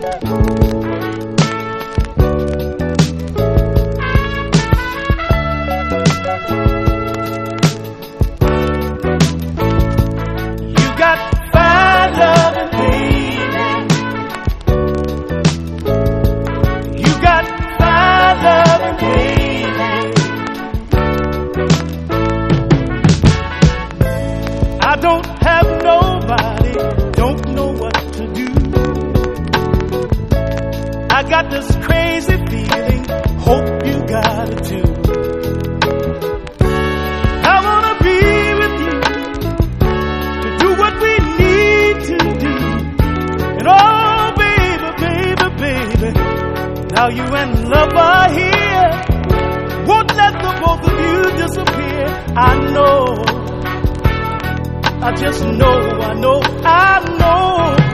I don't have nobody, don't know what to do. I got this crazy feeling, hope you got it too. I wanna be with you, to do what we need to do. And oh baby, baby, baby, now you and love are here. Won't let the both of you disappear. I know, I just know, I know